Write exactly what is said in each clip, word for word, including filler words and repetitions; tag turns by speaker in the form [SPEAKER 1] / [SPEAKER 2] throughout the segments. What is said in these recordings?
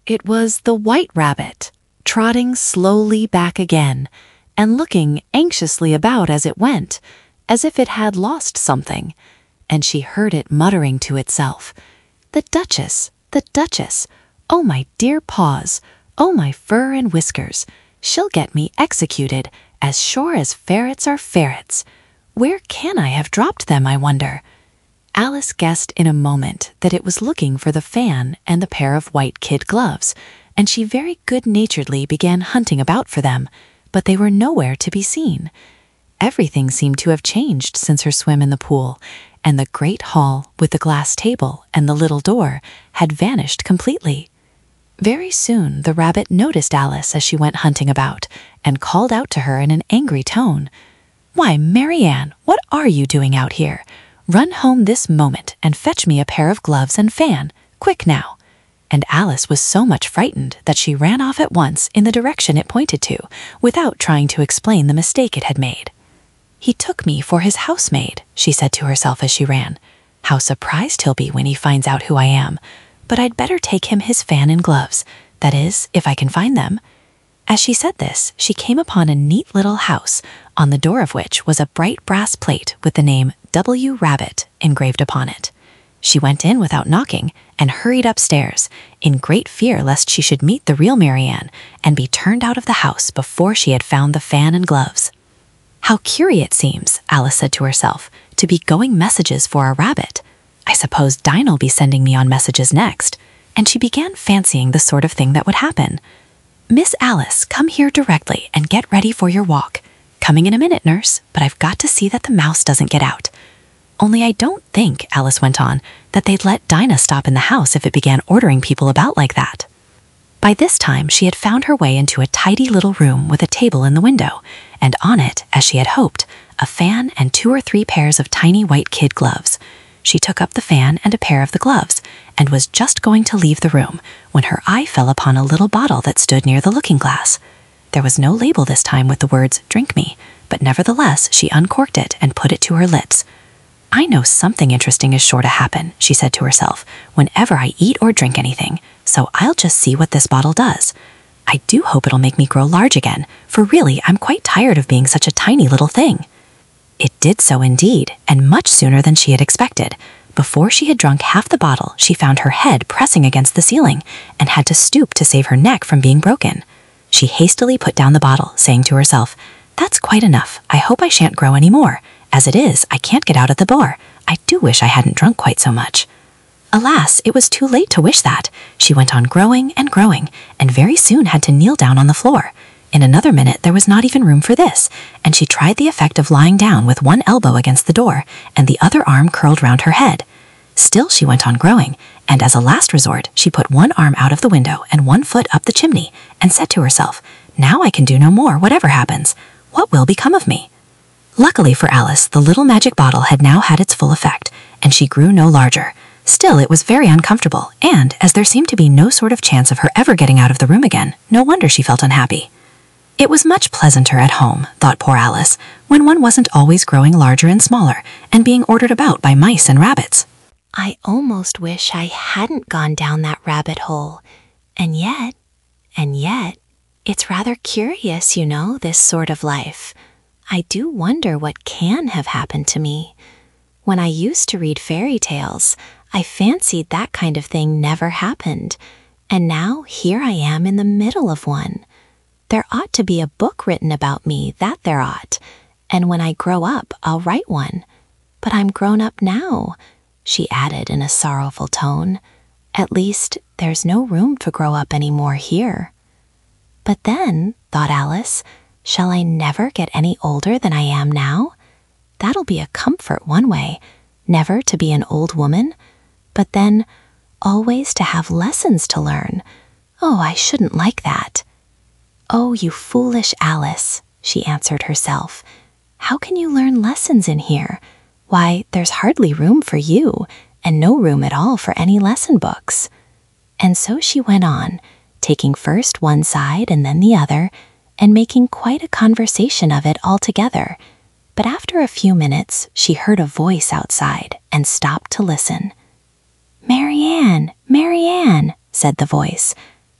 [SPEAKER 1] It was the White Rabbit, trotting slowly back again, and looking anxiously about as it went, as if it had lost something, and she heard it muttering to itself, "The Duchess, the Duchess, oh my dear paws, oh my fur and whiskers, she'll get me executed, as sure as ferrets are ferrets. Where can I have dropped them, I wonder?" Alice guessed in a moment that it was looking for the fan and the pair of white kid gloves, and she very good-naturedly began hunting about for them, but they were nowhere to be seen. Everything seemed to have changed since her swim in the pool, and the great hall with the glass table and the little door had vanished completely. Very soon the rabbit noticed Alice as she went hunting about, and called out to her in an angry tone, "Why, Marianne, what are you doing out here? Run home this moment and fetch me a pair of gloves and fan, quick now." And Alice was so much frightened that she ran off at once in the direction it pointed to, without trying to explain the mistake it had made. "He took me for his housemaid," she said to herself as she ran. "How surprised he'll be when he finds out who I am. But I'd better take him his fan and gloves, that is, if I can find them." As she said this, she came upon a neat little house, on the door of which was a bright brass plate with the name W. Rabbit engraved upon it. She went in without knocking and hurried upstairs, in great fear lest she should meet the real Marianne and be turned out of the house before she had found the fan and gloves. "How curious it seems," Alice said to herself, "to be going messages for a rabbit. I suppose Dinah'll be sending me on messages next," and she began fancying the sort of thing that would happen. "Miss Alice, come here directly and get ready for your walk. Coming in a minute, nurse, but I've got to see that the mouse doesn't get out. Only I don't think," Alice went on, "that they'd let Dinah stop in the house if it began ordering people about like that." By this time she had found her way into a tidy little room with a table in the window, and on it, as she had hoped, a fan and two or three pairs of tiny white kid gloves. She took up the fan and a pair of the gloves, and was just going to leave the room when her eye fell upon a little bottle that stood near the looking-glass. There was no label this time with the words, "Drink me," but nevertheless she uncorked it and put it to her lips. "I know something interesting is sure to happen," she said to herself, "whenever I eat or drink anything, so I'll just see what this bottle does. I do hope it'll make me grow large again, for really I'm quite tired of being such a tiny little thing." It did so indeed, and much sooner than she had expected. Before she had drunk half the bottle, she found her head pressing against the ceiling, and had to stoop to save her neck from being broken. She hastily put down the bottle, saying to herself, "That's quite enough. I hope I shan't grow any more. As it is, I can't get out at the door. I do wish I hadn't drunk quite so much." Alas, it was too late to wish that. She went on growing and growing, and very soon had to kneel down on the floor. In another minute there was not even room for this, and she tried the effect of lying down with one elbow against the door, and the other arm curled round her head. Still she went on growing, and as a last resort she put one arm out of the window and one foot up the chimney, and said to herself, "Now I can do no more, whatever happens. What will become of me?" Luckily for Alice, the little magic bottle had now had its full effect, and she grew no larger. Still, it was very uncomfortable, and as there seemed to be no sort of chance of her ever getting out of the room again, no wonder she felt unhappy. It was much pleasanter at home, thought poor Alice, when one wasn't always growing larger and smaller, and being ordered about by mice and rabbits.
[SPEAKER 2] "I almost wish I hadn't gone down that rabbit hole. And yet, and yet, it's rather curious, you know, this sort of life. I do wonder what can have happened to me. When I used to read fairy tales, I fancied that kind of thing never happened, and now here I am in the middle of one. There ought to be a book written about me, that there ought, and when I grow up, I'll write one. But I'm grown up now," she added in a sorrowful tone. "At least, there's no room to grow up any more here." "But then," thought Alice, "shall I never get any older than I am now? That'll be a comfort one way, never to be an old woman, but then always to have lessons to learn. Oh, I shouldn't like that." "Oh, you foolish Alice," she answered herself. "How can you learn lessons in here? Why, there's hardly room for you, and no room at all for any lesson books." And so she went on, taking first one side and then the other, and making quite a conversation of it altogether. But after a few minutes she heard a voice outside, and stopped to listen. "Marianne, Marianne," said the voice.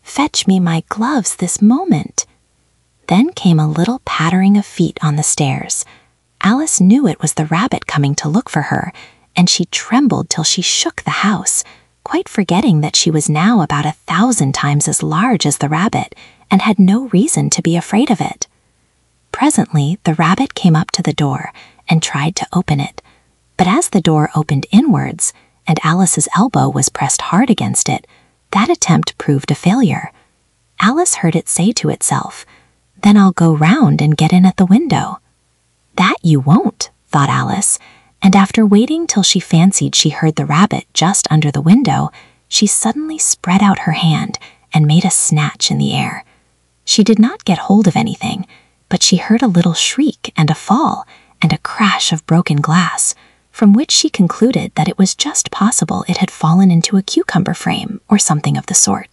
[SPEAKER 2] Fetch me my gloves this moment." Then came a little pattering of feet on the stairs. Alice knew it was the rabbit coming to look for her, and she trembled till she shook the house, quite forgetting that she was now about a thousand times as large as the rabbit and had no reason to be afraid of it. Presently, the rabbit came up to the door and tried to open it, but as the door opened inwards and Alice's elbow was pressed hard against it, that attempt proved a failure. Alice heard it say to itself, "Then I'll go round and get in at the window." "That you won't," thought Alice, and after waiting till she fancied she heard the rabbit just under the window, she suddenly spread out her hand and made a snatch in the air. She did not get hold of anything, but she heard a little shriek and a fall and a crash of broken glass, from which she concluded that it was just possible it had fallen into a cucumber frame or something of the sort.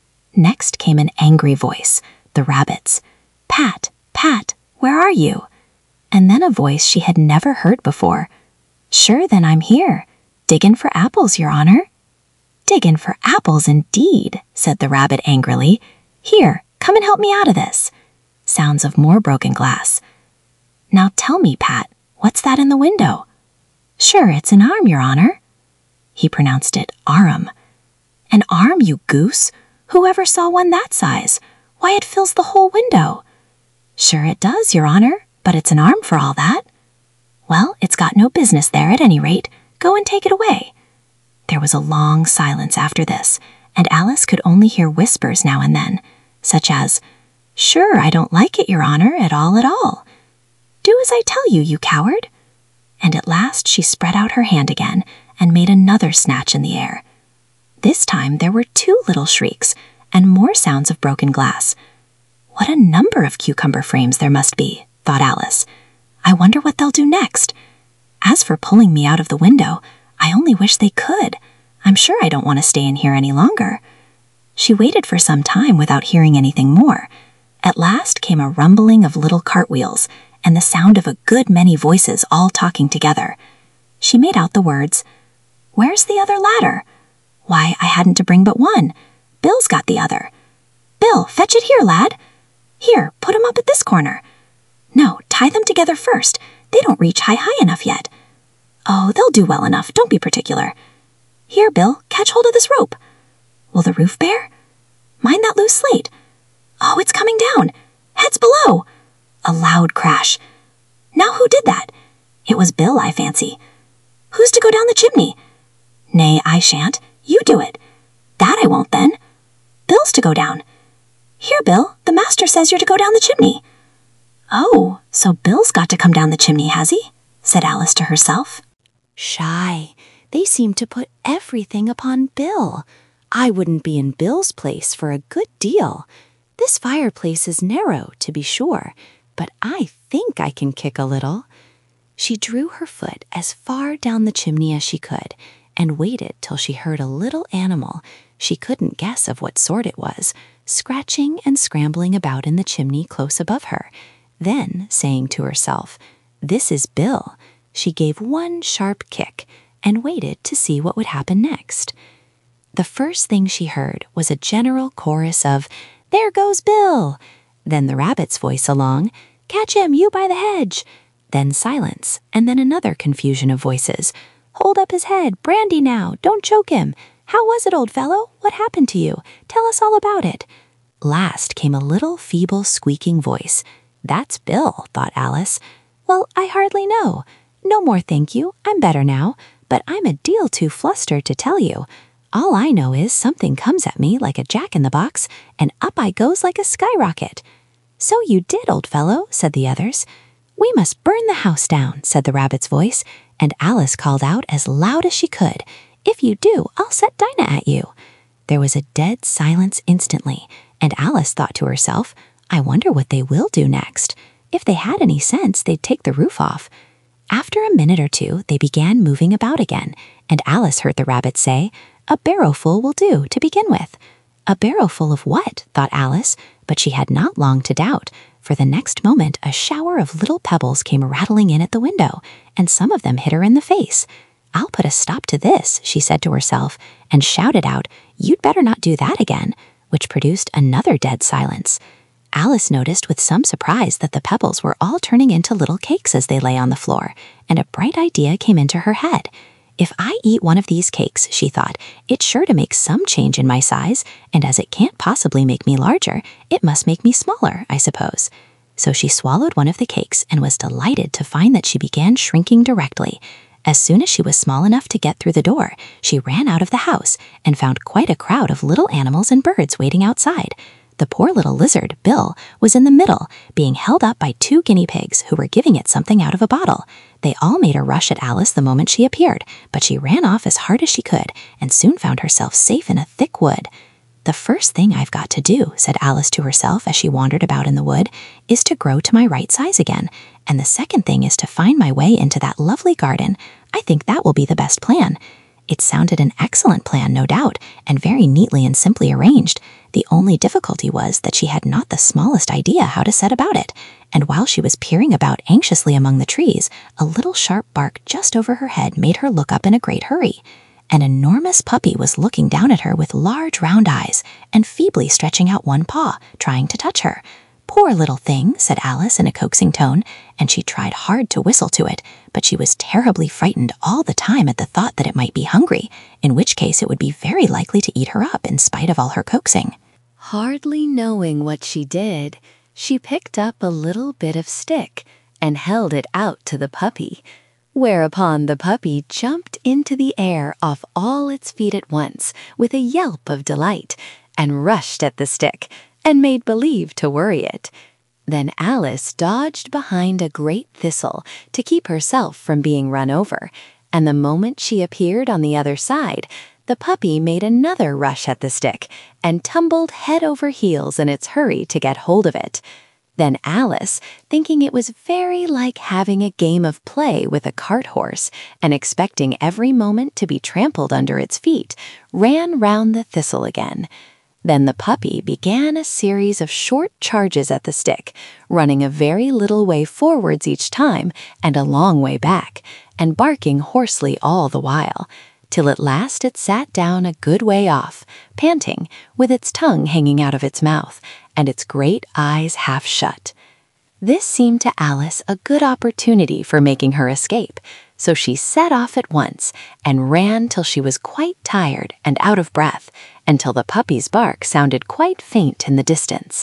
[SPEAKER 2] Next came an angry voice, the rabbit's. "Pat, Pat, where are you?" And then a voice she had never heard before. "Sure, then I'm here. Diggin' for apples, your honor." "Diggin' for apples, indeed," said the rabbit angrily. "Here, come and help me out of this." Sounds of more broken glass. "Now tell me, Pat, what's that in the window?" "Sure, it's an arm, your honor." He pronounced it arm. "An arm, you goose? Who ever saw one that size? Why, it fills the whole window." "Sure it does, your honor, but it's an arm for all that." "Well, it's got no business there at any rate. Go and take it away." There was a long silence after this, and Alice could only hear whispers now and then, such as, "Sure, I don't like it, your honor, at all at all." "Do as I tell you, you coward." And at last she spread out her hand again and made another snatch in the air. This time there were two little shrieks and more sounds of broken glass. "What a number of cucumber frames there must be," thought Alice. "I wonder what they'll do next. As for pulling me out of the window, I only wish they could. I'm sure I don't want to stay in here any longer." She waited for some time without hearing anything more. At last came a rumbling of little cartwheels and the sound of a good many voices all talking together. She made out the words, "Where's the other ladder? Why, I hadn't to bring but one. Bill's got the other. Bill, fetch it here, lad. Here, put 'em up at this corner. No, tie them together first. They don't reach high high enough yet. Oh, they'll do well enough, don't be particular. Here, Bill, catch hold of this rope. Will the roof bear? Mind that loose slate. Oh, it's coming down. Heads below." A loud crash. "Now who did that? It was Bill, I fancy. Who's to go down the chimney? Nay, I shan't. You do it. That I won't, then. Bill's to go down. Here, Bill, the master says you're to go down the chimney." "Oh, so Bill's got to come down the chimney, has he?" said Alice to herself.
[SPEAKER 1] Shy. They seem to put everything upon Bill. I wouldn't be in Bill's place for a good deal. This fireplace is narrow, to be sure, but I think I can kick a little. She drew her foot as far down the chimney as she could and waited till she heard a little animal, she couldn't guess of what sort it was, scratching and scrambling about in the chimney close above her. Then, saying to herself, "This is Bill," she gave one sharp kick and waited to see what would happen next. The first thing she heard was a general chorus of, "There goes Bill!" Then the rabbit's voice along, "Catch him, you by the hedge!" Then silence, and then another confusion of voices. "Hold up his head, brandy now, don't choke him. How was it, old fellow? What happened to you? Tell us all about it." Last came a little feeble squeaking voice. "That's Bill," thought Alice. "Well, I hardly know. No more, thank you, I'm better now, but I'm a deal too flustered to tell you. All I know is something comes at me like a jack-in-the-box, and up I goes like a skyrocket." "So you did, old fellow," said the others. "We must burn the house down," said the rabbit's voice, and Alice called out as loud as she could, "If you do, I'll set Dinah at you." There was a dead silence instantly, and Alice thought to herself, "I wonder what they will do next. If they had any sense, they'd take the roof off." After a minute or two, they began moving about again, and Alice heard the rabbit say, "A barrowful will do, to begin with." A barrowful of what? thought Alice, but she had not long to doubt, for the next moment a shower of little pebbles came rattling in at the window, and some of them hit her in the face. "I'll put a stop to this," she said to herself, and shouted out, "You'd better not do that again.
[SPEAKER 2] which produced another dead silence. Alice noticed with some surprise that the pebbles were all turning into little cakes as they lay on the floor, and a bright idea came into her head. If I eat one of these cakes, she thought, it's sure to make some change in my size, and as it can't possibly make me larger, it must make me smaller, I suppose. So she swallowed one of the cakes and was delighted to find that she began shrinking directly. As soon as she was small enough to get through the door, she ran out of the house and found quite a crowd of little animals and birds waiting outside. The poor little lizard, Bill, was in the middle, being held up by two guinea pigs who were giving it something out of a bottle. They all made a rush at Alice the moment she appeared, but she ran off as hard as she could and soon found herself safe in a thick wood. The first thing I've got to do, said Alice to herself as she wandered about in the wood, is to grow to my right size again, and the second thing is to find my way into that lovely garden. I think that will be the best plan. It sounded an excellent plan, no doubt, and very neatly and simply arranged. The only difficulty was that she had not the smallest idea how to set about it, and while she was peering about anxiously among the trees, a little sharp bark just over her head made her look up in a great hurry. An enormous puppy was looking down at her with large round eyes and feebly stretching out one paw, trying to touch her. Poor little thing, said Alice in a coaxing tone, and she tried hard to whistle to it, but she was terribly frightened all the time at the thought that it might be hungry, in which case it would be very likely to eat her up in spite of all her coaxing.
[SPEAKER 1] Hardly knowing what she did, she picked up a little bit of stick and held it out to the puppy, whereupon the puppy jumped into the air off all its feet at once with a yelp of delight and rushed at the stick and made believe to worry it. Then Alice dodged behind a great thistle to keep herself from being run over, and the moment she appeared on the other side, the puppy made another rush at the stick and tumbled head over heels in its hurry to get hold of it. Then Alice, thinking it was very like having a game of play with a cart horse and expecting every moment to be trampled under its feet, ran round the thistle again. Then the puppy began a series of short charges at the stick, running a very little way forwards each time and a long way back, and barking hoarsely all the while, till at last it sat down a good way off, panting, with its tongue hanging out of its mouth, and its great eyes half shut. This seemed to Alice a good opportunity for making her escape, so she set off at once and ran till she was quite tired and out of breath, until the puppy's bark sounded quite faint in the distance.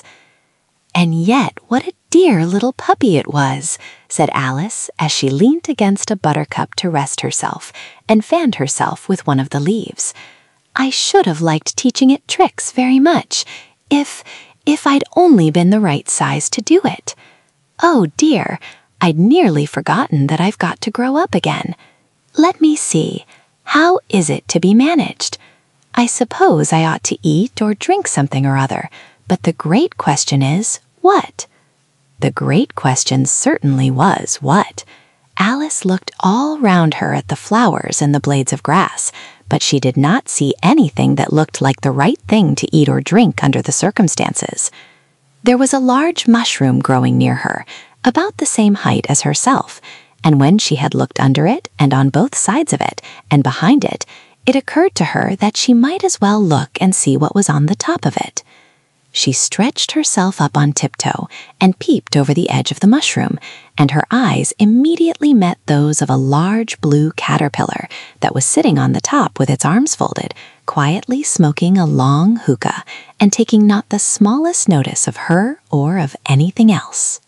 [SPEAKER 1] And yet what a dear little puppy it was, said Alice as she leant against a buttercup to rest herself and fanned herself with one of the leaves. I should have liked teaching it tricks very much, if, if I'd only been the right size to do it. Oh dear, I'd nearly forgotten that I've got to grow up again. Let me see, how is it to be managed? I suppose I ought to eat or drink something or other, but the great question is, what? The great question certainly was, what? Alice looked all round her at the flowers and the blades of grass, but she did not see anything that looked like the right thing to eat or drink under the circumstances. There was a large mushroom growing near her, about the same height as herself, and when she had looked under it and on both sides of it and behind it, it occurred to her that she might as well look and see what was on the top of it. She stretched herself up on tiptoe and peeped over the edge of the mushroom, and her eyes immediately met those of a large blue caterpillar that was sitting on the top with its arms folded, quietly smoking a long hookah and taking not the smallest notice of her or of anything else.